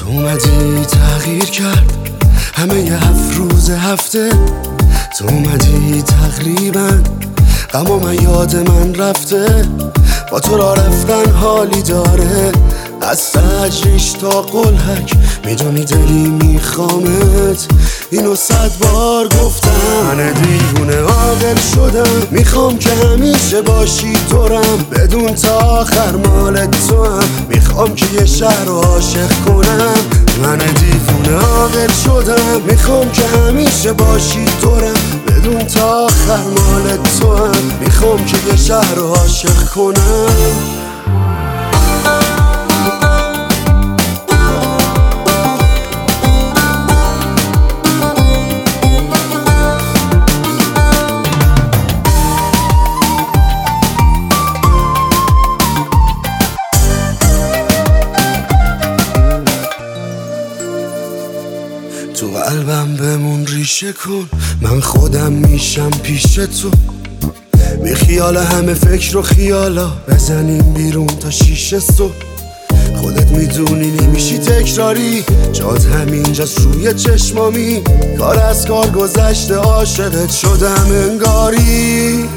تو اومدی تغییر کرد همه ی 7 روز هفته. تو اومدی تقریبا غم و من یاد من رفته. با تو را رفتن حالی داره از تجریش تا قلهک. میدونی دلی میخوامت اینو 100 بار گفتم. من دیوونه عاقل شدم میخوام که همیشه باشی دورم بدون تا آخر مال تو هم. میخوام که یه شهر رو عاشق کنم. من دیوونه عاقل شدم میخوام که همیشه باشی دورم بدون تا آخر مال تو هم. میخوام که یه شهر رو عاشق کنم. تو قلبم بمون ریشه کن من خودم میشم پیش تو. بی خیال همه فکر و خیالا بزنیم بیرون تا 6 صبح. خودت میدونی نمیشی تکراری جات همینجاست روی چشمامی. کار از کار گذشته عاشقت شدم انگاری.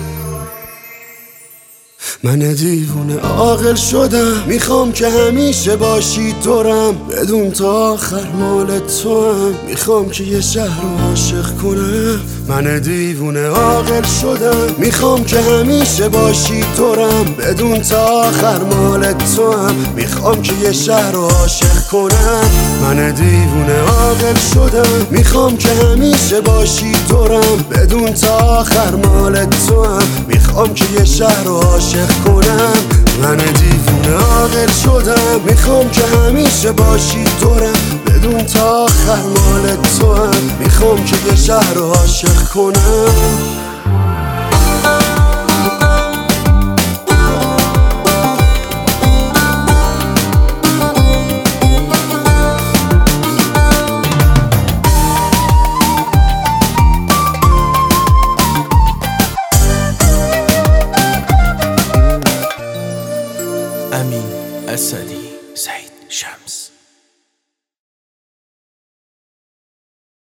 من دیوونه عاقل شدم میخوام که همیشه باشی دورم بدون تا آخر مال تو هم. میخوام که یه شهر رو عاشق کنم. من دیوونه عاقل شدم میخوام که همیشه باشی دورم بدون تا آخر مال تو هم. میخوام که یه شهر رو عاشق کنم. من دیوونه عاقل شدم میخوام که همیشه باشی دورم بدون تا آخر مال تو هم. میخوام که یه شهر رو عاشق کنم. من دیوونه عاقل شدم میخوام که همیشه باشی دورم بدون تا آخر مال تو هم. میخوام که یه شهر رو عاشق کنم. امین اسدی سعید.